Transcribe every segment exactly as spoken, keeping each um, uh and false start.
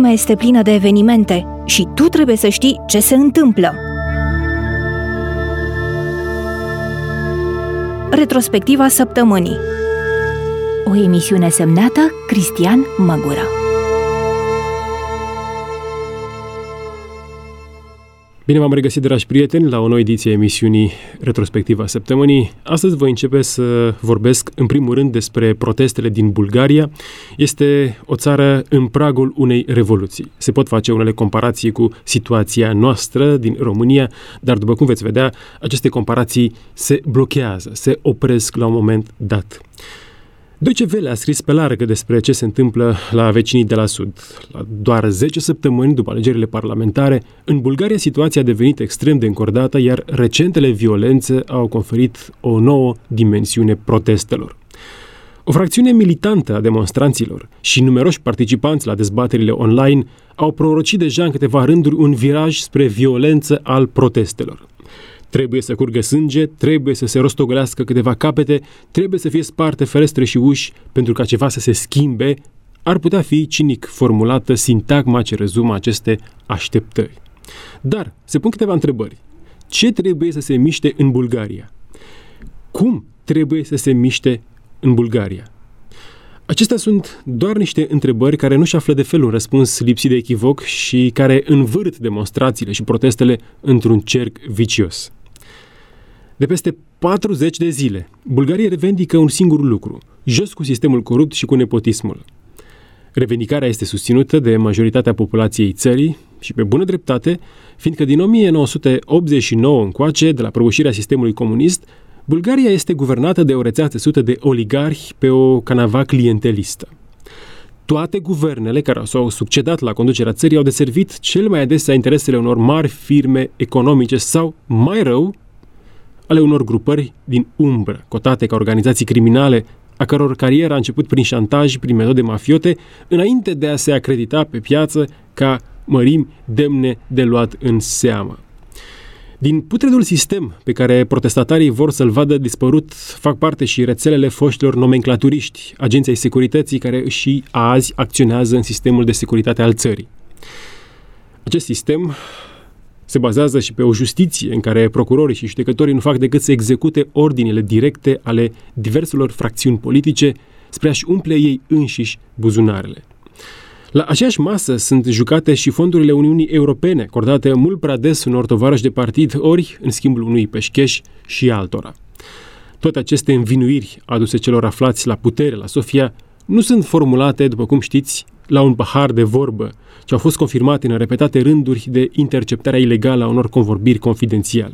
lumea este plină de evenimente și tu trebuie să știi ce se întâmplă. Retrospectiva săptămânii. O emisiune semnată Cristian Măgură. Bine v-am regăsit, dragi prieteni, la o nouă ediție a emisiunii Retrospectiva Săptămânii. Astăzi voi începe să vorbesc în primul rând despre protestele din Bulgaria. Este o țară în pragul unei revoluții. Se pot face unele comparații cu situația noastră din România, dar după cum veți vedea, aceste comparații se blochează, se opresc la un moment dat. Deutsche Welle a scris pe larg despre ce se întâmplă la vecinii de la sud. La doar zece săptămâni după alegerile parlamentare, în Bulgaria situația a devenit extrem de încordată, iar recentele violențe au conferit o nouă dimensiune protestelor. O fracțiune militantă a demonstranților și numeroși participanți la dezbaterile online au prorocit deja în câteva rânduri un viraj spre violență al protestelor. Trebuie să curgă sânge, trebuie să se rostogolească câteva capete, trebuie să fie sparte ferestre și uși pentru ca ceva să se schimbe, ar putea fi cinic formulată sintagma ce rezumă aceste așteptări. Dar se pun câteva întrebări. Ce trebuie să se miște în Bulgaria? Cum trebuie să se miște în Bulgaria? Acestea sunt doar niște întrebări care nu-și află de fel un răspuns lipsit de echivoc și care învârt demonstrațiile și protestele într-un cerc vicios. De peste patruzeci de zile, Bulgaria revendică un singur lucru: jos cu sistemul corupt și cu nepotismul. Revendicarea este susținută de majoritatea populației țării și pe bună dreptate, fiindcă din o mie nouă sute optzeci și nouă încoace, de la prăbușirea sistemului comunist, Bulgaria este guvernată de o rețea țesută de oligarhi pe o canava clientelistă. Toate guvernele care s-au succedat la conducerea țării au deservit cel mai adesea interesele unor mari firme economice sau, mai rău, ale unor grupări din umbră, cotate ca organizații criminale, a căror carieră a început prin șantaj, prin metode mafiote, înainte de a se acredita pe piață ca mărimi demne de luat în seamă. Din putredul sistem pe care protestatarii vor să-l vadă dispărut fac parte și rețelele foștilor nomenclaturiști, agenții ai securității care și azi acționează în sistemul de securitate al țării. Acest sistem se bazează și pe o justiție în care procurorii și judecătorii nu fac decât să execute ordinele directe ale diverselor fracțiuni politice spre a-și umple ei înșiși buzunarele. La aceeași masă sunt jucate și fondurile Uniunii Europene, acordate mult prea des unor tovarăși de partid, ori în schimbul unui peșcheș și altora. Toate aceste învinuiri aduse celor aflați la putere la Sofia nu sunt formulate, după cum știți, la un pahar de vorbă, ci au fost confirmate în repetate rânduri de interceptarea ilegală a unor convorbiri confidențiale.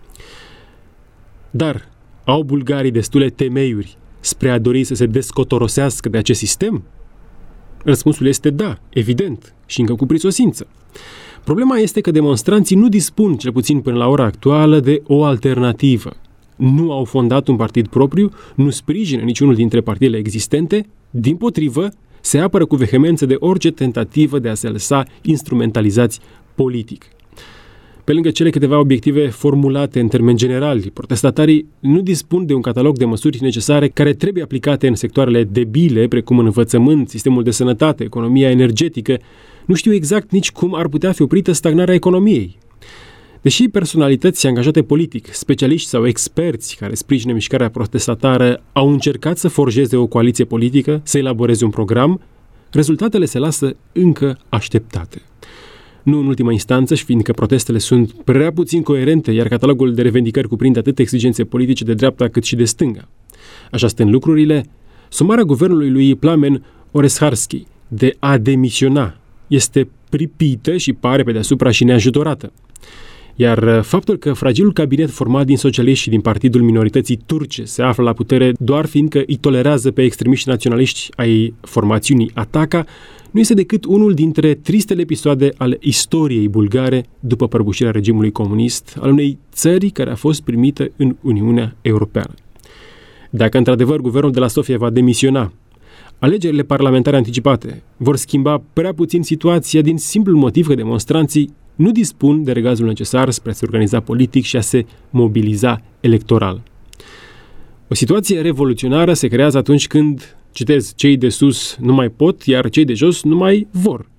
Dar au bulgarii destule temeiuri spre a dori să se descotorosească de acest sistem? Răspunsul este da, evident, și încă cu prisosință. Problema este că demonstranții nu dispun, cel puțin până la ora actuală, de o alternativă. Nu au fondat un partid propriu, nu sprijină niciunul dintre partidele existente, dimpotrivă, se apără cu vehemență de orice tentativă de a se lăsa instrumentalizați politic. Pe lângă cele câteva obiective formulate în termeni generali, protestatarii nu dispun de un catalog de măsuri necesare care trebuie aplicate în sectoarele debile, precum în învățământ, sistemul de sănătate, economia energetică. Nu știu exact nici cum ar putea fi oprită stagnarea economiei. Deși personalități angajate politic, specialiști sau experți care sprijină mișcarea protestatară au încercat să forjeze o coaliție politică, să elaboreze un program, rezultatele se lasă încă așteptate. Nu în ultima instanță, și fiindcă protestele sunt prea puțin coerente, iar catalogul de revendicări cuprinde atât exigențe politice de dreapta cât și de stânga. Așa stând lucrurile, somarea guvernului lui Plamen Oresharski de a demisiona este pripită și pare pe deasupra și neajutorată. Iar faptul că fragilul cabinet format din socialiști și din partidul minorității turce se află la putere doar fiindcă îi tolerează pe extremiști naționaliști ai formațiunii Ataka, nu este decât unul dintre tristele episoade ale istoriei bulgare după prăbușirea regimului comunist al unei țări care a fost primită în Uniunea Europeană. Dacă într-adevăr guvernul de la Sofia va demisiona, alegerile parlamentare anticipate vor schimba prea puțin situația din simplul motiv că demonstranții nu dispun de regazul necesar spre a se organiza politic și a se mobiliza electoral. O situație revoluționară se creează atunci când, citez, cei de sus nu mai pot, iar cei de jos nu mai vor.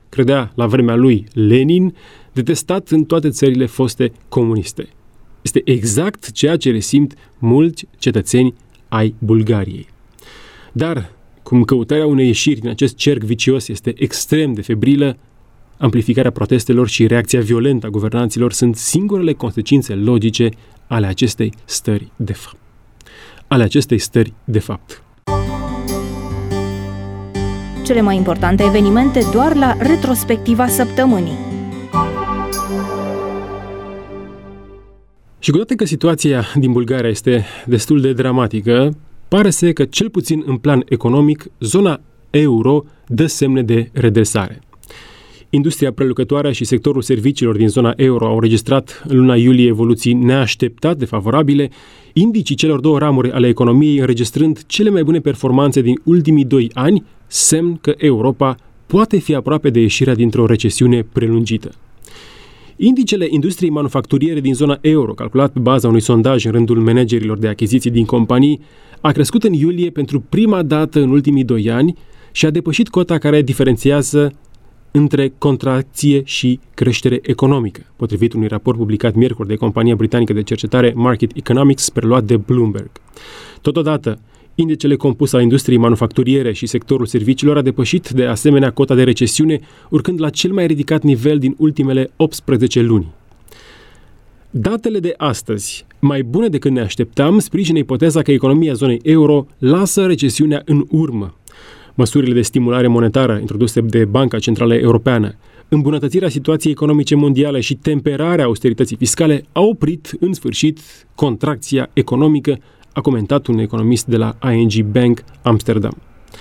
credea la vremea lui Lenin, detestat în toate țările foste comuniste. Este exact ceea ce resimt mulți cetățeni ai Bulgariei. Dar, cum căutarea unei ieșiri din acest cerc vicios este extrem de febrilă, amplificarea protestelor și reacția violentă a guvernanților sunt singurele consecințe logice ale acestei stări de fapt. Ale acestei stări de fapt. Cele mai importante evenimente doar la retrospectiva săptămânii. Și cu toate că situația din Bulgaria este destul de dramatică, pare să că, cel puțin în plan economic, zona euro dă semne de redresare. Industria prelucrătoare și sectorul serviciilor din zona euro au înregistrat în luna iulie evoluții neașteptat de favorabile, indicii celor două ramuri ale economiei înregistrând cele mai bune performanțe din ultimii doi ani, semn că Europa poate fi aproape de ieșirea dintr-o recesiune prelungită. Indicele industriei manufacturiere din zona euro, calculat pe baza unui sondaj în rândul managerilor de achiziții din companii, a crescut în iulie pentru prima dată în ultimii doi ani și a depășit cota care diferențiază între contracție și creștere economică, potrivit unui raport publicat miercuri de compania britanică de cercetare Market Economics, preluat de Bloomberg. Totodată, indicele compus al industriei manufacturiere și sectorul serviciilor a depășit de asemenea cota de recesiune, urcând la cel mai ridicat nivel din ultimele optsprezece luni. Datele de astăzi, mai bune decât ne așteptam, sprijină ipoteza că economia zonei euro lasă recesiunea în urmă. Măsurile de stimulare monetară introduse de Banca Centrală Europeană, îmbunătățirea situației economice mondiale și temperarea austerității fiscale au oprit, în sfârșit, contracția economică, a comentat un economist de la I N G Bank Amsterdam.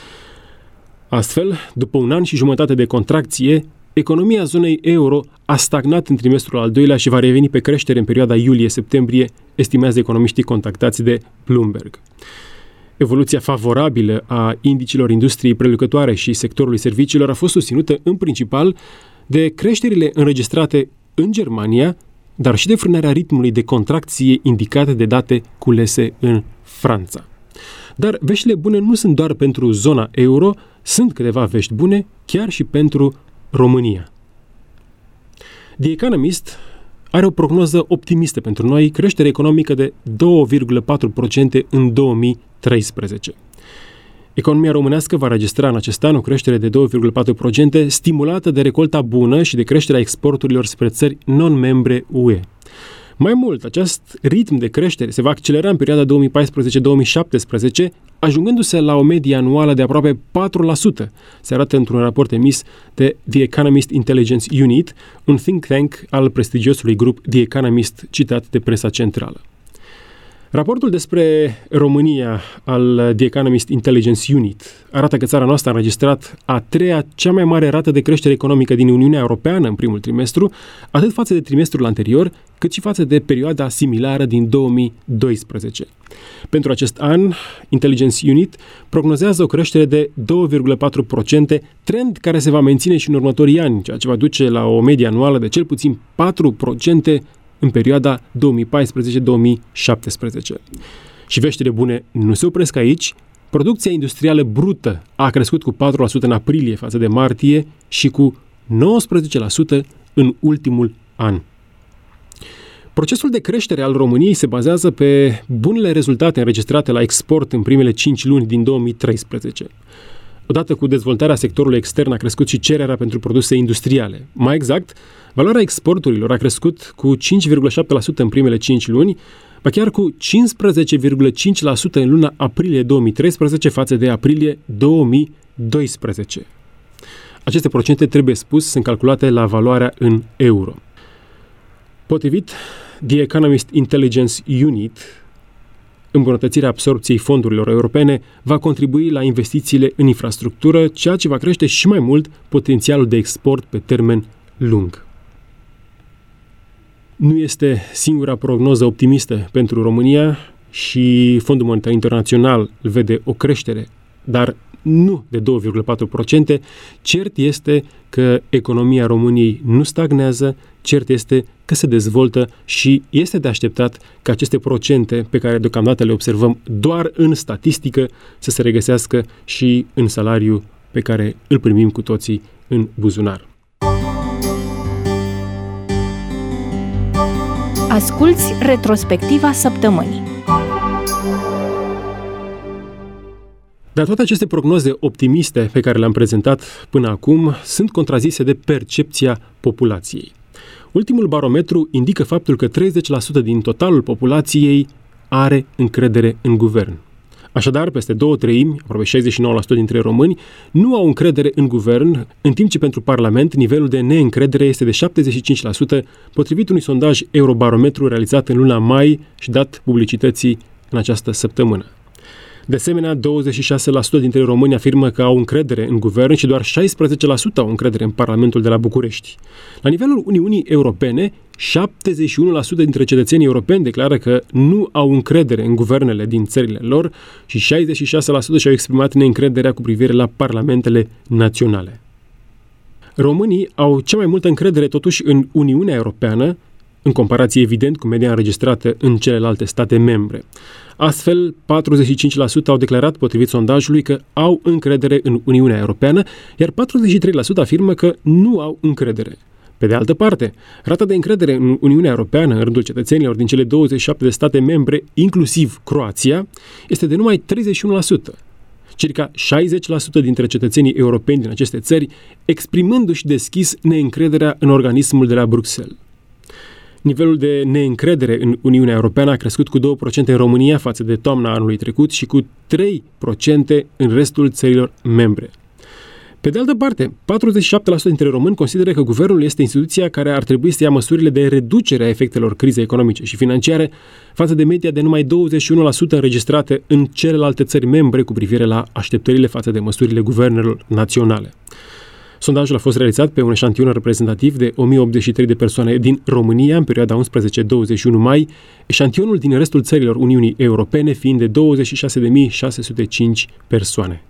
Astfel, după un an și jumătate de contracție, economia zonei euro a stagnat în trimestrul al doilea și va reveni pe creștere în perioada iulie-septembrie, estimează economiștii contactați de Bloomberg. Evoluția favorabilă a indicilor industriei prelucrătoare și sectorului serviciilor a fost susținută în principal de creșterile înregistrate în Germania, dar și de frânarea ritmului de contracție indicate de date culese în Franța. Dar veștile bune nu sunt doar pentru zona euro, sunt câteva vești bune chiar și pentru România. The Economist are o prognoză optimistă pentru noi, creștere economică de doi virgulă patru la sută în două mii treisprezece. Economia românească va registra în acest an o creștere de doi virgulă patru la sută, stimulată de recolta bună și de creșterea exporturilor spre țări non-membre U E. Mai mult, acest ritm de creștere se va accelera în perioada două mii paisprezece două mii șaptesprezece, ajungându-se la o medie anuală de aproape patru la sută, se arată într-un raport emis de The Economist Intelligence Unit, un think tank al prestigiosului grup The Economist citat de presa centrală. Raportul despre România al The Economist Intelligence Unit arată că țara noastră a înregistrat a treia cea mai mare rată de creștere economică din Uniunea Europeană în primul trimestru, atât față de trimestrul anterior, cât și față de perioada similară din două mii doisprezece. Pentru acest an, Intelligence Unit prognozează o creștere de doi virgulă patru la sută, trend care se va menține și în următorii ani, ceea ce va duce la o medie anuală de cel puțin patru la sută în perioada două mii paisprezece două mii șaptesprezece. Și veștile bune nu se opresc aici. Producția industrială brută a crescut cu patru la sută în aprilie față de martie și cu nouăsprezece la sută în ultimul an. Procesul de creștere al României se bazează pe bunele rezultate înregistrate la export în primele cinci luni din două mii treisprezece. Odată cu dezvoltarea sectorului extern a crescut și cererea pentru produse industriale. Mai exact, valoarea exporturilor a crescut cu cinci virgulă șapte la sută în primele cinci luni, ba chiar cu cincisprezece virgulă cinci la sută în luna aprilie două mii treisprezece față de aprilie două mii doisprezece. Aceste procente, trebuie spus, sunt calculate la valoarea în euro. Potrivit The Economist Intelligence Unit, îmbunătățirea absorbției fondurilor europene va contribui la investițiile în infrastructură, ceea ce va crește și mai mult potențialul de export pe termen lung. Nu este singura prognoză optimistă pentru România și Fondul Monetar Internațional vede o creștere, dar nu de doi virgulă patru la sută. Cert este că economia României nu stagnează, cert este că se dezvoltă și este de așteptat ca aceste procente pe care deocamdată le observăm doar în statistică să se regăsească și în salariul pe care îl primim cu toții în buzunar. Asculți retrospectiva săptămânii. Dar toate aceste prognoze optimiste pe care le-am prezentat până acum sunt contrazise de percepția populației. Ultimul barometru indică faptul că treizeci la sută din totalul populației are încredere în guvern. Așadar, peste două treimi, aproape șaizeci și nouă la sută dintre români, nu au încredere în guvern, în timp ce pentru Parlament nivelul de neîncredere este de șaptezeci și cinci la sută, potrivit unui sondaj Eurobarometru realizat în luna mai și dat publicității în această săptămână. De asemenea, douăzeci și șase la sută dintre români afirmă că au încredere în guvern și doar șaisprezece la sută au încredere în Parlamentul de la București. La nivelul Uniunii Europene, șaptezeci și unu la sută dintre cetățenii europeni declară că nu au încredere în guvernele din țările lor și șaizeci și șase la sută și-au exprimat neîncrederea cu privire la parlamentele naționale. Românii au cea mai multă încredere totuși în Uniunea Europeană, în comparație evident cu media înregistrată în celelalte state membre. Astfel, patruzeci și cinci la sută au declarat, potrivit sondajului, că au încredere în Uniunea Europeană, iar patruzeci și trei la sută afirmă că nu au încredere. Pe de altă parte, rata de încredere în Uniunea Europeană în rândul cetățenilor din cele douăzeci și șapte de state membre, inclusiv Croația, este de numai treizeci și unu la sută. Circa șaizeci la sută dintre cetățenii europeni din aceste țări exprimându-și deschis neîncrederea în organismul de la Bruxelles. Nivelul de neîncredere în Uniunea Europeană a crescut cu două la sută în România față de toamna anului trecut și cu trei la sută în restul țărilor membre. Pe de altă parte, patruzeci și șapte la sută dintre români consideră că guvernul este instituția care ar trebui să ia măsurile de reducere a efectelor crizei economice și financiare, față de media de numai douăzeci și unu la sută înregistrate în celelalte țări membre cu privire la așteptările față de măsurile guvernelor naționale. Sondajul a fost realizat pe un eșantion reprezentativ de o mie optzeci și trei de persoane din România în perioada unsprezece douăzeci și unu mai, eșantionul din restul țărilor Uniunii Europene fiind de douăzeci și șase de mii șase sute cinci persoane.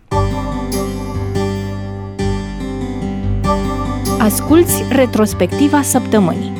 Asculți retrospectiva săptămânii.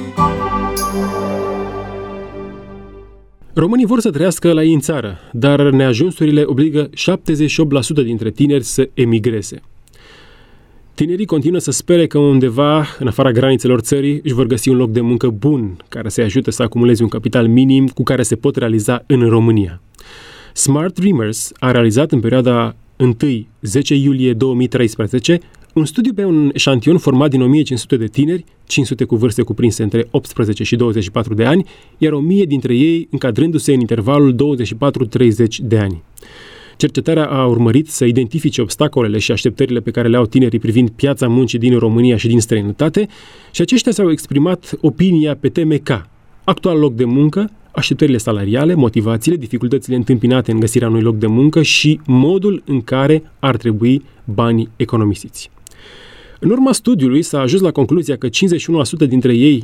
Românii vor să trăiască la ei în țară, dar neajunsurile obligă șaptezeci și opt la sută dintre tineri să emigreze. Tinerii continuă să spere că undeva, în afara granițelor țării, își vor găsi un loc de muncă bun, care să-i ajute să acumuleze un capital minim cu care se pot realiza în România. Smart Dreamers a realizat în perioada întâi zece iulie două mii treisprezece un studiu pe un eșantion format din o mie cinci sute de tineri, cinci sute cu vârste cuprinse între optsprezece și douăzeci și patru de ani, iar o mie dintre ei încadrându-se în intervalul douăzeci și patru - treizeci de ani. Cercetarea a urmărit să identifice obstacolele și așteptările pe care le au tinerii privind piața muncii din România și din străinătate și aceștia s-au exprimat opinia pe teme ca actual loc de muncă, așteptările salariale, motivațiile, dificultățile întâmpinate în găsirea unui loc de muncă și modul în care ar trebui banii economisiți. În urma studiului s-a ajuns la concluzia că cincizeci și unu la sută dintre ei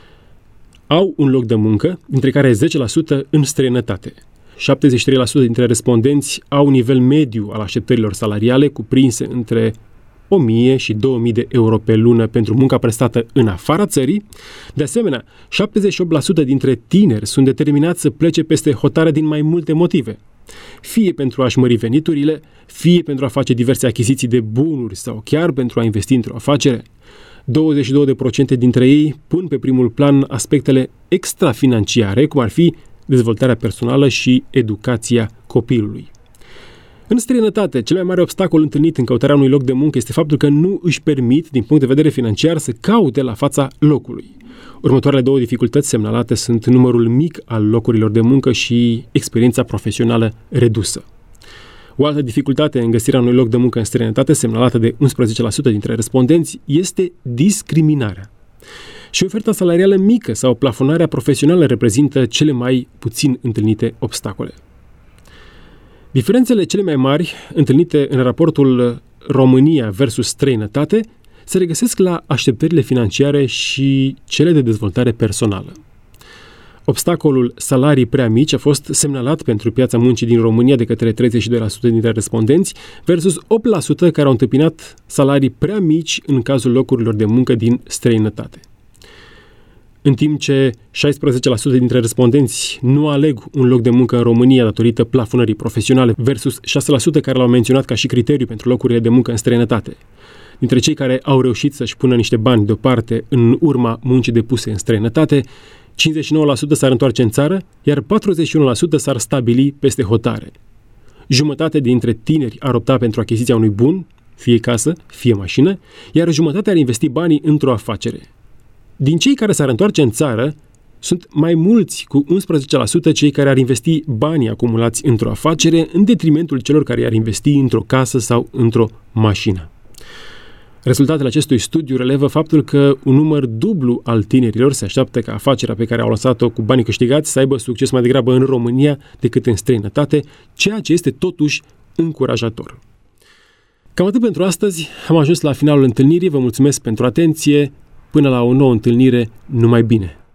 au un loc de muncă, dintre care zece la sută în străinătate. șaptezeci și trei la sută dintre respondenți au un nivel mediu al așteptărilor salariale cuprinse între o mie și două mii de euro pe lună pentru munca prestată în afara țării. De asemenea, șaptezeci și opt la sută dintre tineri sunt determinați să plece peste hotare din mai multe motive. Fie pentru a-și mări veniturile, fie pentru a face diverse achiziții de bunuri sau chiar pentru a investi într-o afacere. douăzeci și doi la sută dintre ei pun pe primul plan aspectele extrafinanciare, cum ar fi dezvoltarea personală și educația copilului. În străinătate, cel mai mare obstacol întâlnit în căutarea unui loc de muncă este faptul că nu își permit, din punct de vedere financiar, să caute la fața locului. Următoarele două dificultăți semnalate sunt numărul mic al locurilor de muncă și experiența profesională redusă. O altă dificultate în găsirea unui loc de muncă în străinătate, semnalată de unsprezece la sută dintre respondenți, este discriminarea. Și oferta salarială mică sau plafonarea profesională reprezintă cele mai puțin întâlnite obstacole. Diferențele cele mai mari întâlnite în raportul România versus străinătate se regăsesc la așteptările financiare și cele de dezvoltare personală. Obstacolul salarii prea mici a fost semnalat pentru piața muncii din România de către treizeci și doi la sută dintre respondenți versus opt la sută care au întâmpinat salarii prea mici în cazul locurilor de muncă din străinătate. În timp ce șaisprezece la sută dintre respondenți nu aleg un loc de muncă în România datorită plafonării profesionale versus șase la sută care l-au menționat ca și criteriu pentru locurile de muncă în străinătate. Dintre cei care au reușit să-și pună niște bani deoparte în urma muncii depuse în străinătate, cincizeci și nouă la sută s-ar întoarce în țară, iar patruzeci și unu la sută s-ar stabili peste hotare. Jumătate dintre tineri ar opta pentru achiziția unui bun, fie casă, fie mașină, iar jumătate ar investi banii într-o afacere. Din cei care s-ar întoarce în țară, sunt mai mulți, cu unsprezece la sută, cei care ar investi banii acumulați într-o afacere, în detrimentul celor care i-ar investi într-o casă sau într-o mașină. Rezultatele acestui studiu relevă faptul că un număr dublu al tinerilor se așteaptă ca afacerea pe care au lansat-o cu banii câștigați să aibă succes mai degrabă în România decât în străinătate, ceea ce este totuși încurajator. Cam atât pentru astăzi, am ajuns la finalul întâlnirii, vă mulțumesc pentru atenție, până la o nouă întâlnire, numai bine!